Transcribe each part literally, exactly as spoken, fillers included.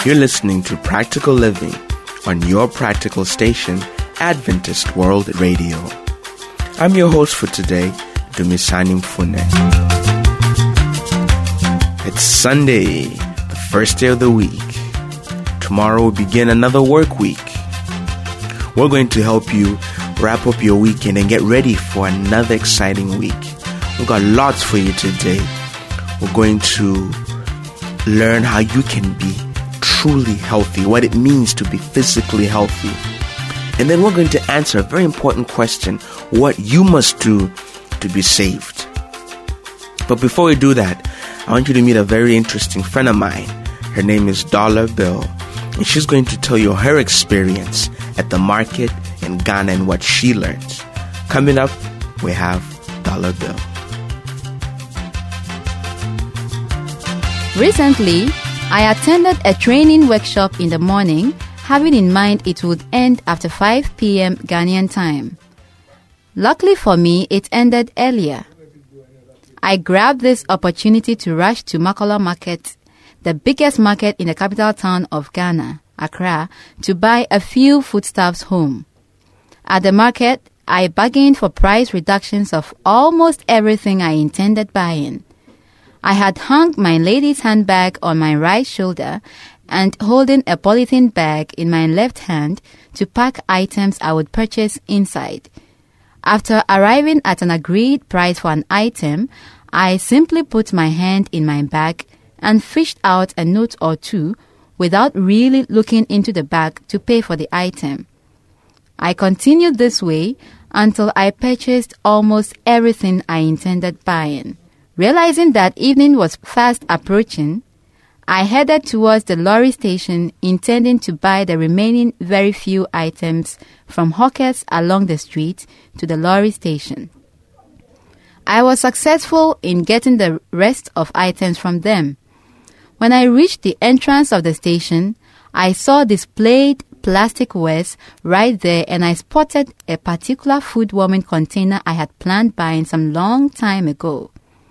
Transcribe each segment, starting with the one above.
You're listening to Practical Living on your practical station, Adventist World Radio. I'm your host for today, Dumisani Mfune. It's Sunday, the first day of the week. Tomorrow will begin another work week. We're going to help you wrap up your weekend and get ready for another exciting week. We've got lots for you today. We're going to learn how you can be truly healthy, what it means to be physically healthy. And then we're going to answer a very important question, what you must do to be saved. But before we do that, I want you to meet a very interesting friend of mine. Her name is Dollar Bill, and she's going to tell you her experience at the market in Ghana and what she learned. Coming up, we have Dollar Bill. Recently, I attended a training workshop in the morning, having in mind it would end after five p.m. Ghanaian time. Luckily for me, it ended earlier. I grabbed this opportunity to rush to Makola Market, the biggest market in the capital town of Ghana, Accra, to buy a few foodstuffs home. At the market, I bargained for price reductions of almost everything I intended buying. I had hung my lady's handbag on my right shoulder and holding a polythene bag in my left hand to pack items I would purchase inside. After arriving at an agreed price for an item, I simply put my hand in my bag and fished out a note or two without really looking into the bag to pay for the item. I continued this way until I purchased almost everything I intended buying. Realizing that evening was fast approaching, I headed towards the lorry station intending to buy the remaining very few items from hawkers along the street to the lorry station. I was successful in getting the rest of items from them. When I reached the entrance of the station, I saw displayed plastic wares right there, and I spotted a particular food warming container I had planned buying some long time ago.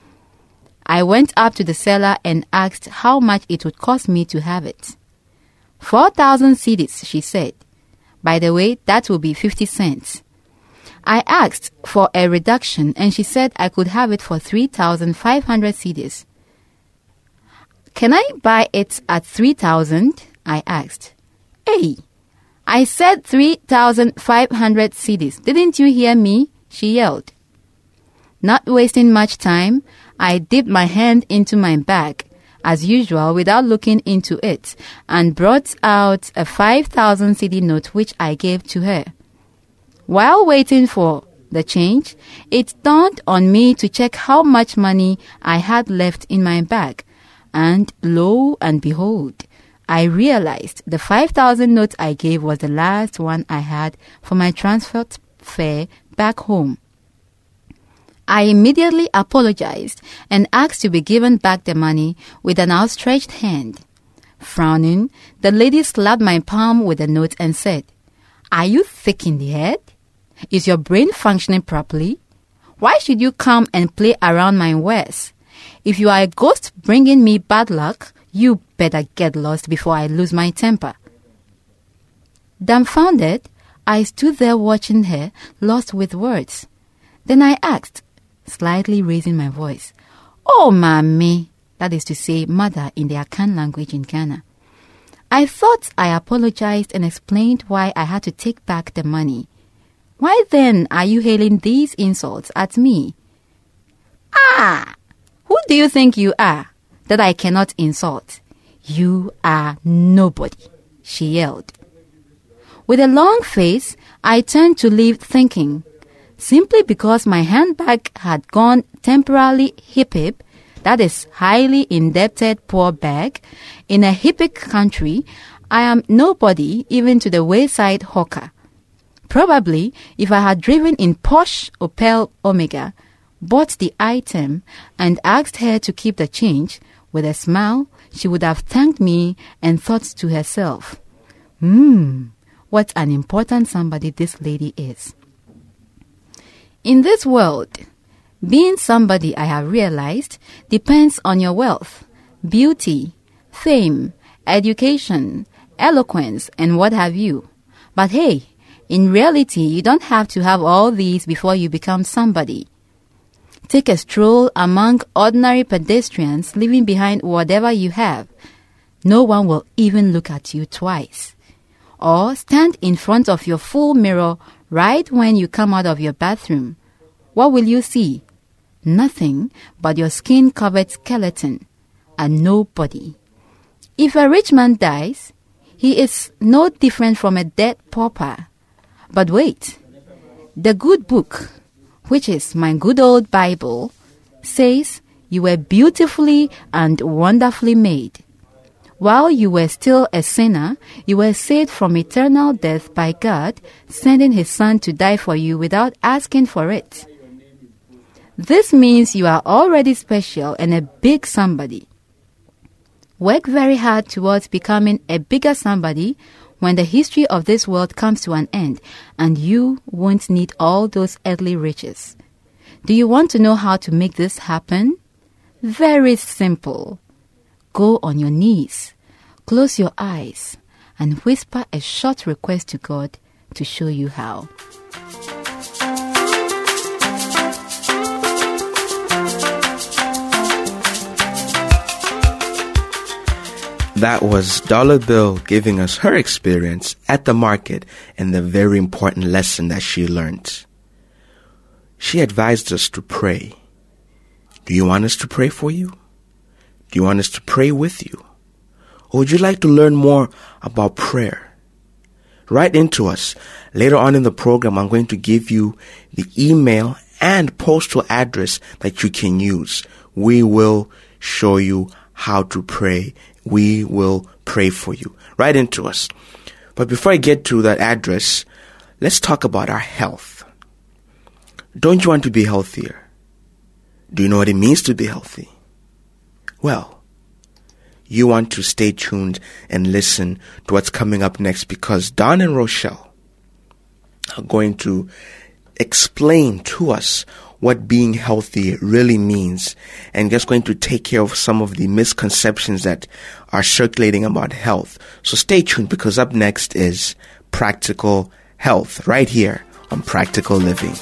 I went up to the seller and asked how much it would cost me to have it. Four thousand cedis, she said. By the way, that will be fifty cents. I asked for a reduction, and she said I could have it for three thousand five hundred cedis. Can I buy it at three thousand? I asked. Hey, I said three thousand five hundred cedis. Didn't you hear me? She yelled. Not wasting much time, I dipped my hand into my bag, as usual, without looking into it, and brought out a five thousand cedi note which I gave to her. While waiting for the change, it dawned on me to check how much money I had left in my bag, and lo and behold, I realized the five thousand note I gave was the last one I had for my transfer fare back home. I immediately apologized and asked to be given back the money with an outstretched hand. Frowning, the lady slapped my palm with the note and said, "Are you thick in the head? Is your brain functioning properly? Why should you come and play around my wares? If you are a ghost bringing me bad luck, you better get lost before I lose my temper." Dumbfounded, I stood there watching her, lost with words. Then I asked, slightly raising my voice, "Oh, Mami," that is to say, mother in the Akan language in Ghana. I thought I apologized and explained why I had to take back the money. Why then are you hailing these insults at me? Ah! Who do you think you are, that I cannot insult? You are nobody, she yelled. With a long face, I turned to leave thinking, simply because my handbag had gone temporarily hip-hip, that is highly indebted poor bag, in a hippic country, I am nobody even to the wayside hawker. Probably, if I had driven in posh Opel Omega, bought the item, and asked her to keep the change, with a smile, she would have thanked me and thought to herself, Hmm, what an important somebody this lady is. In this world, being somebody, I have realized, depends on your wealth, beauty, fame, education, eloquence, and what have you. But hey, in reality, you don't have to have all these before you become somebody. Take a stroll among ordinary pedestrians, leaving behind whatever you have. No one will even look at you twice. Or stand in front of your full mirror right when you come out of your bathroom. What will you see? Nothing but your skin-covered skeleton, and nobody. If a rich man dies, he is no different from a dead pauper. But wait, the good book, which is my good old Bible, says you were beautifully and wonderfully made. While you were still a sinner, you were saved from eternal death by God, sending His Son to die for you without asking for it. This means you are already special and a big somebody. Work very hard towards becoming a bigger somebody when the history of this world comes to an end, and you won't need all those earthly riches. Do you want to know how to make this happen? Very simple. Go on your knees, close your eyes, and whisper a short request to God to show you how. That was Dollar Bill giving us her experience at the market and the very important lesson that she learned. She advised us to pray. Do you want us to pray for you? Do you want us to pray with you? Or would you like to learn more about prayer? Write into us. Later on in the program, I'm going to give you the email and postal address that you can use. We will show you how to pray. We will pray for you. Write into us. But before I get to that address, let's talk about our health. Don't you want to be healthier? Do you know what it means to be healthy? Well, you want to stay tuned and listen to what's coming up next, because Don and Rochelle are going to explain to us what being healthy really means, and just going to take care of some of the misconceptions that are circulating about health. So stay tuned, because up next is Practical Health right here on Practical Living.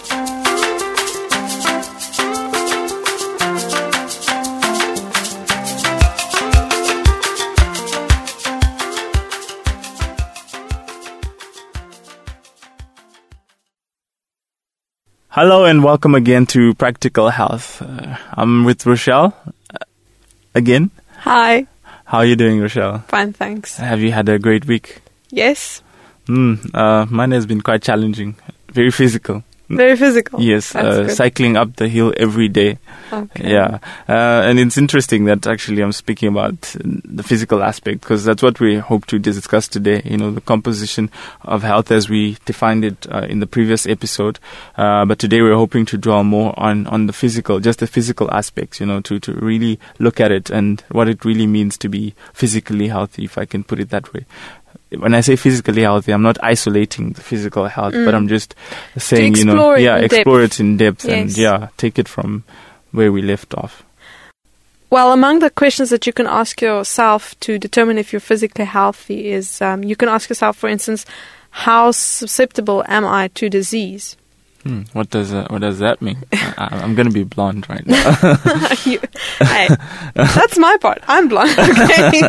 Hello and welcome again to Practical Health. Uh, I'm with Rochelle uh, again. Hi. How are you doing, Rochelle? Fine, thanks. Have you had a great week? Yes. Mm, uh, mine has been quite challenging, very physical. Very physical? Yes, uh, cycling up the hill every day. Okay. Yeah, uh, and it's interesting that actually I'm speaking about the physical aspect, because that's what we hope to discuss today, you know, the composition of health as we defined it uh, in the previous episode. Uh, but today we're hoping to draw more on, on the physical, just the physical aspects, you know, to, to really look at it and what it really means to be physically healthy, if I can put it that way. When I say physically healthy, I'm not isolating the physical health, mm. but I'm just saying, you know, yeah, explore depth. it in depth yes. and yeah, take it from where we left off. Well, among the questions that you can ask yourself to determine if you're physically healthy is, um, you can ask yourself, for instance, how susceptible am I to disease? Hmm, what does uh, what does that mean? I, I'm going to be blonde right now. you, hey, that's my part. I'm blonde. Okay.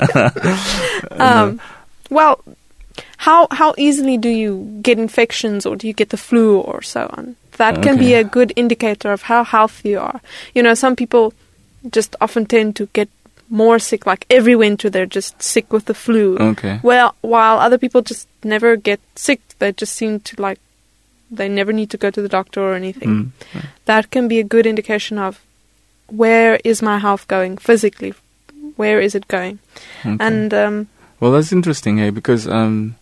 um, Well, how how easily do you get infections, or do you get the flu or so on? That can okay. be a good indicator of how healthy you are. You know, some people just often tend to get more sick, like every winter they're just sick with the flu. Okay. Well, while other people just never get sick, they just seem to like, they never need to go to the doctor or anything. Mm. That can be a good indication of where is my health going physically? Where is it going? Okay. And um well, that's interesting, hey, because um,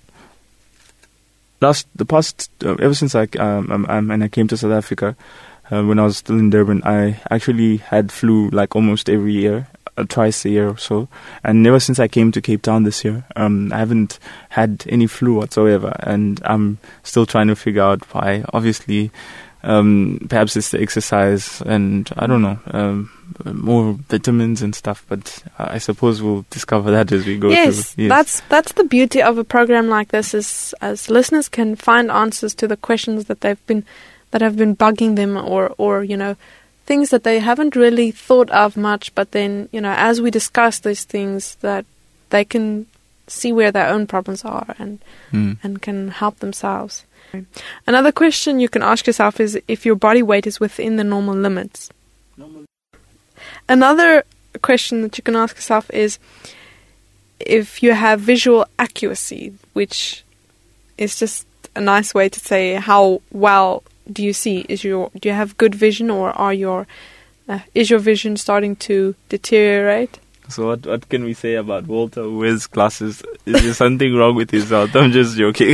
last the past uh, ever since I um, um and I came to South Africa, uh, when I was still in Durban, I actually had flu like almost every year, uh, twice a year or so, and ever since I came to Cape Town this year, um, I haven't had any flu whatsoever, and I'm still trying to figure out why. Obviously, Um, perhaps it's the exercise and, I don't know, um, more vitamins and stuff, but I suppose we'll discover that as we go yes, through. Yes, that's that's the beauty of a program like this, is as listeners can find answers to the questions that they've been that have been bugging them, or, or you know, things that they haven't really thought of much, but then, you know, as we discuss these things, that they can see where their own problems are and mm. and can help themselves. Another question you can ask yourself is if your body weight is within the normal limits. Normal. Another question that you can ask yourself is if you have visual accuracy, which is just a nice way to say how well do you see. Is your do you have good vision, or are your uh, is your vision starting to deteriorate? So what what can we say about Walter who wears glasses? Is there something wrong with his health? I'm just joking.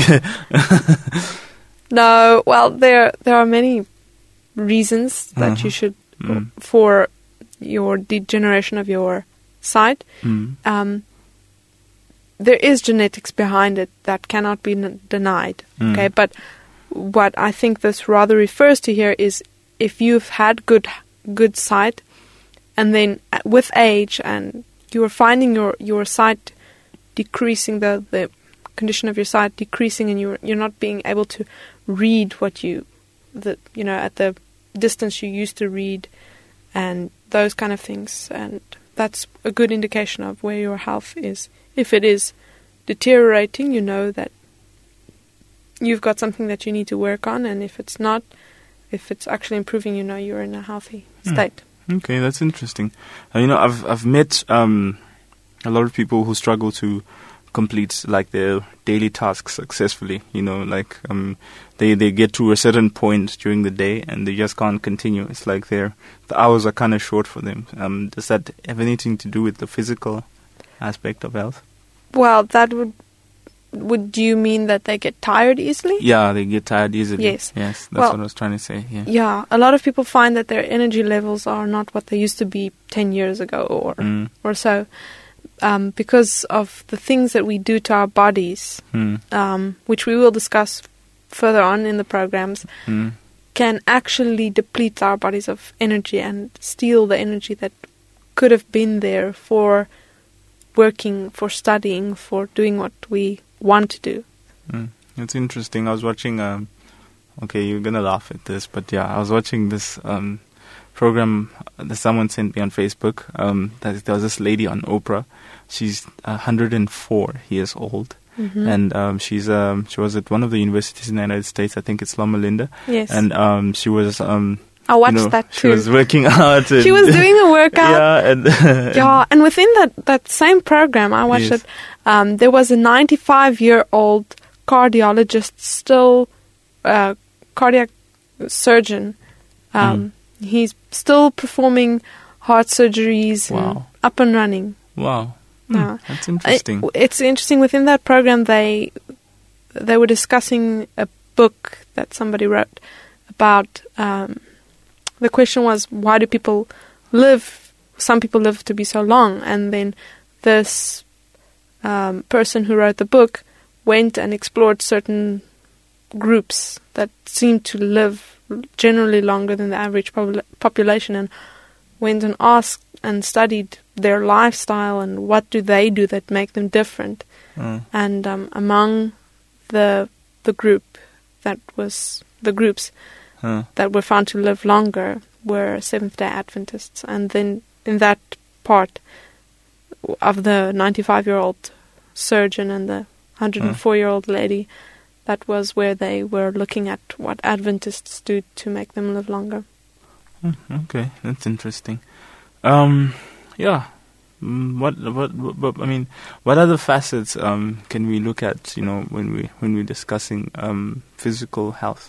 No, well, there there are many reasons that uh-huh. you should mm. for your degeneration of your sight. Mm. Um, there is genetics behind it that cannot be n- denied. Mm. Okay, but what I think this rather refers to here is if you've had good good sight, and then with age and you are finding your, your sight decreasing, the, the condition of your sight decreasing, and you're you're not being able to read what you the you know at the distance you used to read, and those kind of things, and that's a good indication of where your health is. If it is deteriorating, you know that you've got something that you need to work on, and if it's not, if it's actually improving, you know you're in a healthy state. Mm. Okay, that's interesting. Uh, you know, I've I've met um, a lot of people who struggle to complete like their daily tasks successfully. You know, like um, they they get to a certain point during the day and they just can't continue. It's like they're the hours are kind of short for them. Um, does that have anything to do with the physical aspect of health? Well, that would. Would you mean that they get tired easily? Yeah, they get tired easily. Yes. Yes, that's well, what I was trying to say. Yeah. Yeah, a lot of people find that their energy levels are not what they used to be ten years ago or mm. or so, um, because of the things that we do to our bodies, mm. um, which we will discuss further on in the programs, mm. can actually deplete our bodies of energy and steal the energy that could have been there for working, for studying, for doing what we want to do. Mm. It's interesting. I was watching, um, okay, you're going to laugh at this, but yeah, I was watching this um, program that someone sent me on Facebook. Um, that there was this lady on Oprah. She's one hundred four years old. Mm-hmm. And um, she's um, she was at one of the universities in the United States. I think it's Loma Linda. Yes. And um, she was... Um, I watched you know, that She too. was working out. And she was doing a workout. Yeah, and yeah, and within that, that same program, I watched yes. it. Um, there was a ninety-five-year-old cardiologist, still uh, cardiac surgeon. Um, mm. He's still performing heart surgeries. Wow. And up and running. Wow. Yeah. Mm, that's interesting. It, it's interesting. Within that program, they they were discussing a book that somebody wrote about. Um, the question was, why do people live? Some people live to be so long, and then this um, person who wrote the book went and explored certain groups that seemed to live generally longer than the average popul- population, and went and asked and studied their lifestyle and what do they do that make them different. Mm. And um, among the the group that was the groups huh. that were found to live longer were Seventh-day Adventists. And then in that part of the ninety-five-year-old surgeon and the one hundred four-year-old lady, that was where they were looking at what Adventists do to make them live longer. Okay, that's interesting. Um, yeah. What, what, what, I mean, what other facets um, can we look at, you know, when we when we're discussing um, physical health?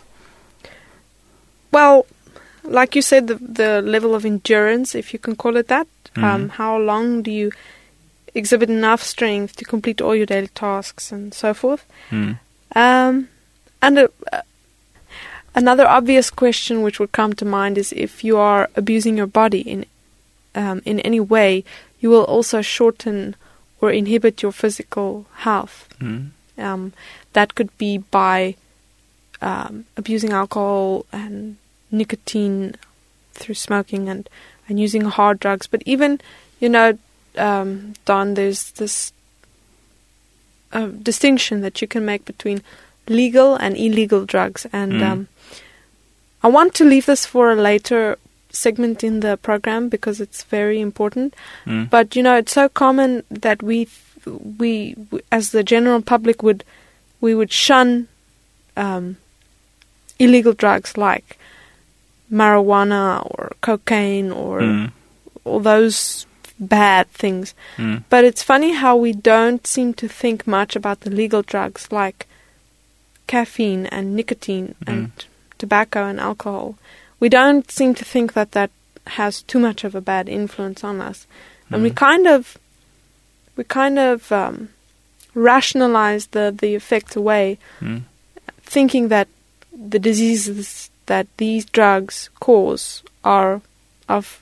Well, like you said, the the level of endurance, if you can call it that. Mm-hmm. Um, how long do you exhibit enough strength to complete all your daily tasks and so forth? Mm. Um, and a, uh, another obvious question which would come to mind is if you are abusing your body in um, in any way, you will also shorten or inhibit your physical health. Mm. Um, that could be by um, abusing alcohol and nicotine through smoking and, and using hard drugs. But even, you know, um, Don, there's this uh, distinction that you can make between legal and illegal drugs. And Mm. um, I want to leave this for a later segment in the program because it's very important. Mm. But, you know, it's so common that we, we as the general public, would we would shun um, illegal drugs like marijuana or cocaine or Mm. all those bad things. Mm. But it's funny how we don't seem to think much about the legal drugs like caffeine and nicotine and tobacco and alcohol. We don't seem to think that that has too much of a bad influence on us. And we kind of we kind of um, rationalize the, the effects away, Mm. thinking that the diseases that these drugs cause are of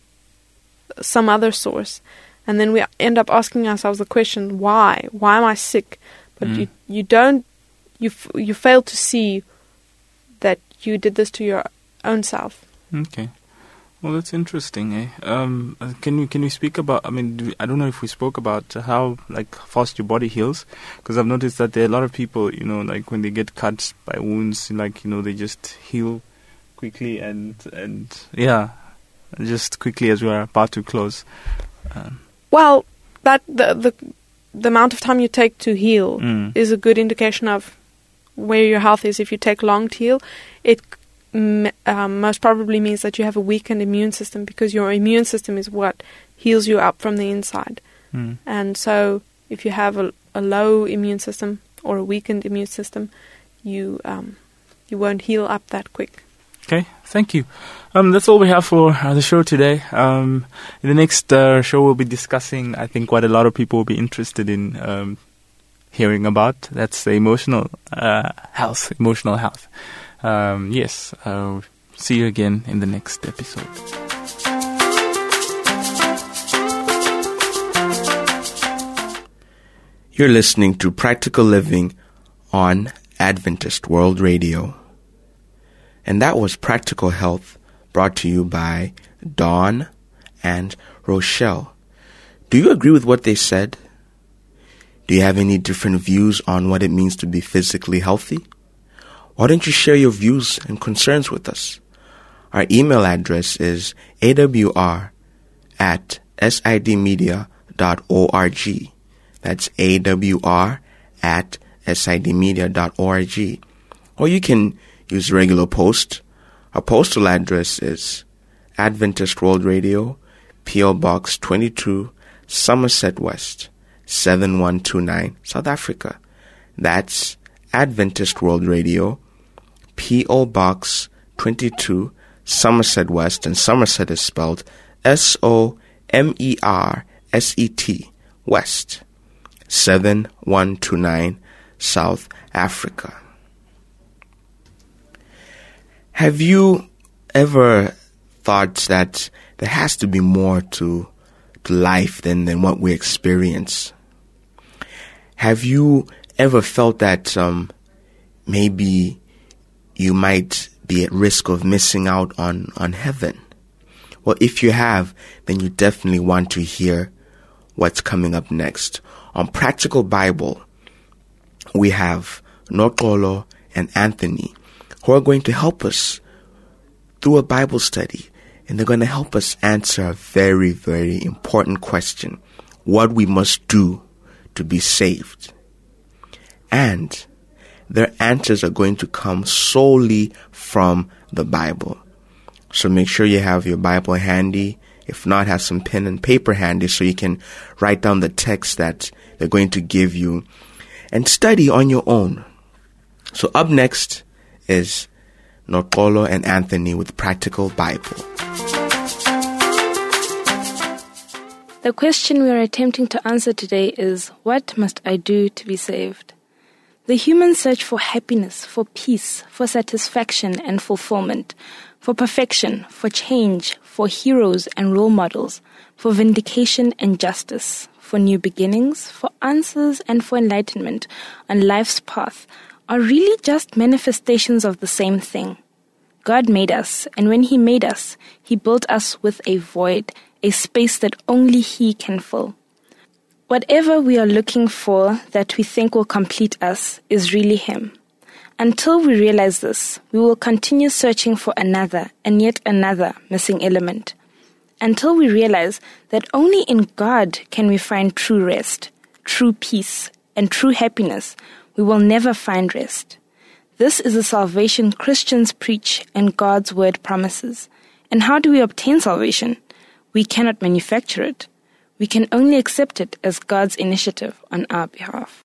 some other source. And then we end up asking ourselves the question, why? Why am I sick? But Mm. you you don't, you f- you fail to see that you did this to your own self. Okay. Well, that's interesting, eh? Um, uh, can you can you speak about? I mean, do we, I don't know if we spoke about how like fast your body heals, because I've noticed that there are a lot of people, you know, like when they get cut by wounds, like you know, they just heal quickly and and yeah, just quickly as we are about to close. Um, Well, that the the the amount of time you take to heal mm, is a good indication of where your health is. If you take long to heal, it m- um, most probably means that you have a weakened immune system, because your immune system is what heals you up from the inside. mm. And so if you have a, a low immune system or a weakened immune system, you um, you won't heal up that quick. Okay, thank you. Um, that's all we have for uh, the show today. Um, in the next uh, show, we'll be discussing, I think, what a lot of people will be interested in um, hearing about. That's the emotional uh, health, emotional health. Um, yes, uh, see you again in the next episode. You're listening to Practical Living on Adventist World Radio. And that was Practical Health, brought to you by Dawn and Rochelle. Do you agree with what they said? Do you have any different views on what it means to be physically healthy? Why don't you share your views and concerns with us? Our email address is awr at sidmedia dot org. That's awr at sidmedia dot org. Or you can use regular post. Our postal address is Adventist World Radio, P O Box twenty-two, Somerset West, seven one two nine, South Africa. That's Adventist World Radio, P O Box twenty-two, Somerset West, and Somerset is spelled S O M E R S E T, West, seven one two nine, South Africa. Have you ever thought that there has to be more to, to life than, than what we experience? Have you ever felt that um, maybe you might be at risk of missing out on, on heaven? Well, if you have, then you definitely want to hear what's coming up next. On Practical Bible, we have Noxolo and Anthony, who are going to help us through a Bible study. And they're going to help us answer a very, very important question: what we must do to be saved. And their answers are going to come solely from the Bible. So make sure you have your Bible handy. If not, have some pen and paper handy so you can write down the text that they're going to give you and study on your own. So up next is Noxolo and Anthony with Practical Bible. The question we are attempting to answer today is, what must I do to be saved? The human search for happiness, for peace, for satisfaction and fulfillment, for perfection, for change, for heroes and role models, for vindication and justice, for new beginnings, for answers and for enlightenment on life's path are really just manifestations of the same thing: God made us, and when He made us, He built us with a void, a space that only He can fill. Whatever we are looking for that we think will complete us is really Him. Until we realize this, we will continue searching for another and yet another missing element. Until we realize that only in God can we find true rest, true peace, and true happiness, we will never find rest. This is the salvation Christians preach and God's word promises. And how do we obtain salvation? We cannot manufacture it. We can only accept it as God's initiative on our behalf.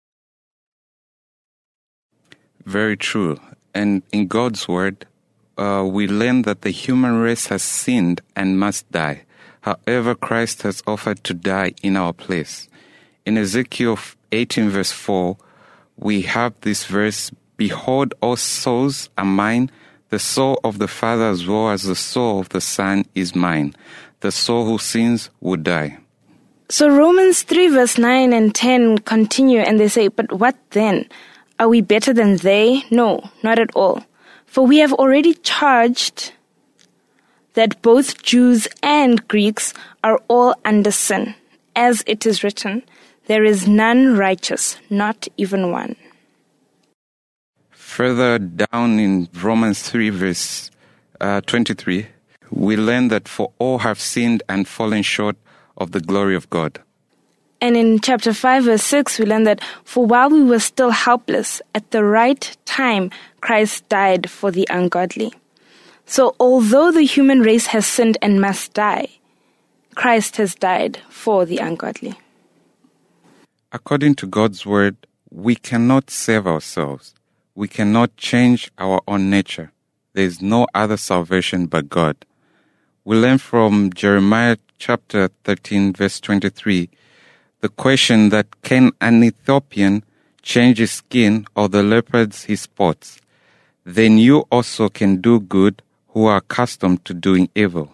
Very true. And in God's word, uh, we learn that the human race has sinned and must die. However, Christ has offered to die in our place. In Ezekiel eighteen verse four, we have this verse, "Behold, all souls are mine. The soul of the Father as well as the soul of the Son is mine. The soul who sins will die." So Romans three verse nine and ten continue and they say, "But what then? Are we better than they? No, not at all. For we have already charged that both Jews and Greeks are all under sin. As it is written, there is none righteous, not even one." Further down in Romans three verse uh, twenty-three, we learn that for all have sinned and fallen short of the glory of God. And in chapter five verse six, we learn that for while we were still helpless, at the right time, Christ died for the ungodly. So although the human race has sinned and must die, Christ has died for the ungodly. According to God's word, we cannot save ourselves. We cannot change our own nature. There is no other salvation but God. We learn from Jeremiah chapter thirteen, verse twenty-three, the question that can an Ethiopian change his skin or the leopards his spots? Then you also can do good who are accustomed to doing evil.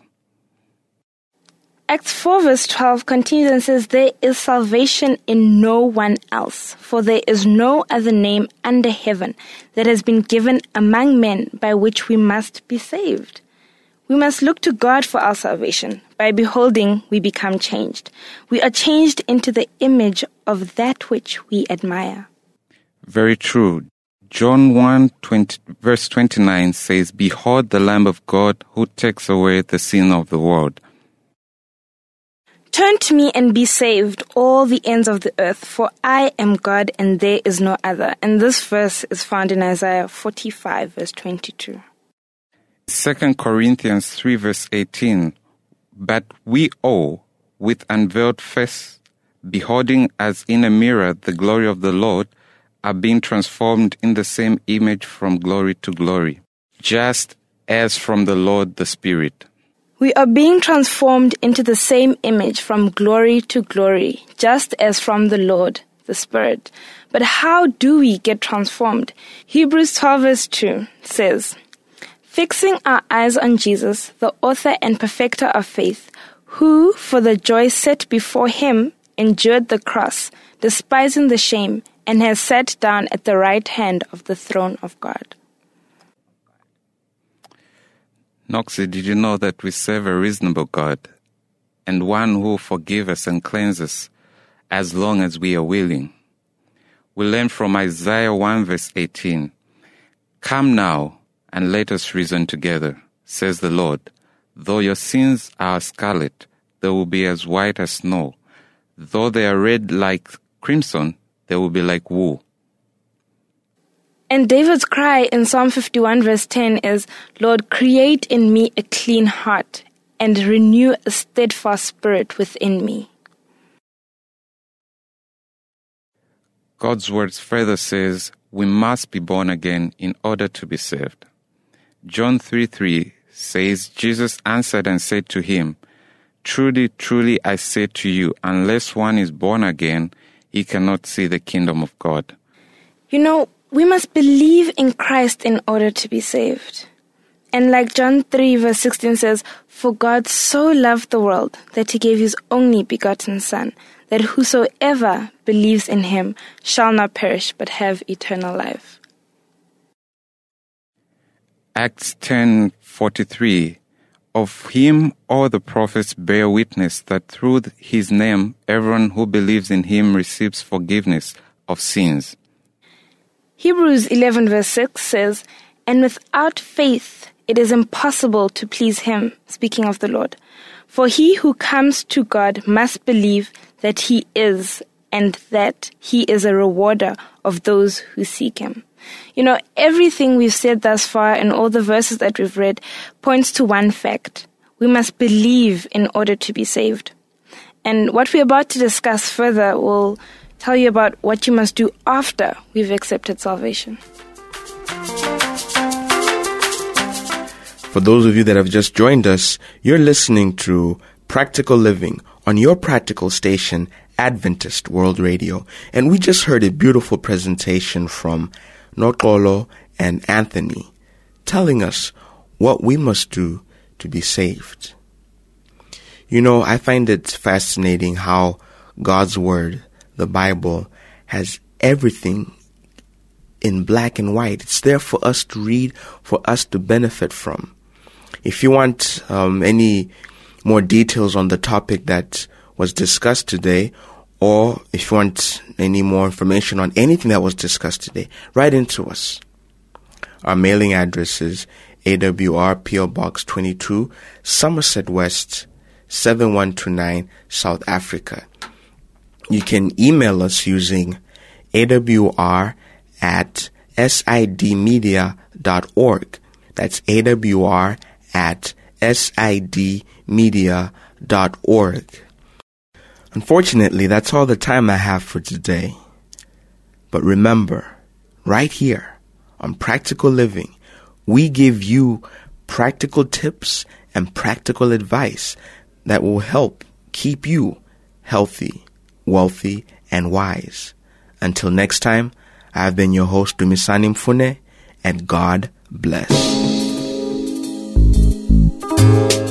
Acts four verse twelve continues and says, "There is salvation in no one else, for there is no other name under heaven that has been given among men by which we must be saved." We must look to God for our salvation. By beholding, we become changed. We are changed into the image of that which we admire. Very true. John one, twenty, verse twenty-nine says, "Behold the Lamb of God who takes away the sin of the world." Turn to me and be saved, all the ends of the earth, for I am God and there is no other. And this verse is found in Isaiah forty-five, verse twenty-two. Second Corinthians three, verse eighteen, "But we all, with unveiled face, beholding as in a mirror the glory of the Lord, are being transformed in the same image from glory to glory, just as from the Lord the Spirit." We are being transformed into the same image from glory to glory, just as from the Lord, the Spirit. But how do we get transformed? Hebrews twelve verse two says, "Fixing our eyes on Jesus, the author and perfecter of faith, who, for the joy set before him, endured the cross, despising the shame, and has sat down at the right hand of the throne of God." Noxie, did you know that we serve a reasonable God and one who will forgive us and cleanse us as long as we are willing? We learn from Isaiah one verse eighteen, "Come now and let us reason together, says the Lord. Though your sins are scarlet, they will be as white as snow. Though they are red like crimson, they will be like wool." And David's cry in Psalm fifty-one verse ten is, "Lord, create in me a clean heart and renew a steadfast spirit within me." God's words further says we must be born again in order to be saved. John three three says, "Jesus answered and said to him, Truly, truly I say to you, unless one is born again, he cannot see the kingdom of God." You know, we must believe in Christ in order to be saved. And like John three verse sixteen says, "For God so loved the world that he gave his only begotten Son, that whosoever believes in him shall not perish but have eternal life." Acts ten forty-three. Of him all the prophets bear witness that through his name everyone who believes in him receives forgiveness of sins. Hebrews eleven verse six says, "And without faith it is impossible to please him," speaking of the Lord. "For he who comes to God must believe that he is, and that he is a rewarder of those who seek him." You know, everything we've said thus far and all the verses that we've read points to one fact. We must believe in order to be saved. And what we're about to discuss further will tell you about what you must do after we've accepted salvation. For those of you that have just joined us, you're listening to Practical Living on your practical station, Adventist World Radio. And we just heard a beautiful presentation from Nokolo and Anthony telling us what we must do to be saved. You know, I find it fascinating how God's Word, the Bible, has everything in black and white. It's there for us to read, for us to benefit from. If you want um, any more details on the topic that was discussed today, or if you want any more information on anything that was discussed today, write into us. Our mailing address is A W R P O Box twenty-two, Somerset West, seven one two nine, South Africa. You can email us using A W R at S I D media dot org. That's A W R at S I D media dot org. Unfortunately, that's all the time I have for today. But remember, right here on Practical Living, we give you practical tips and practical advice that will help keep you healthy, wealthy, and wise. Until next time, I have been your host, Dumisani Mfune, and God bless.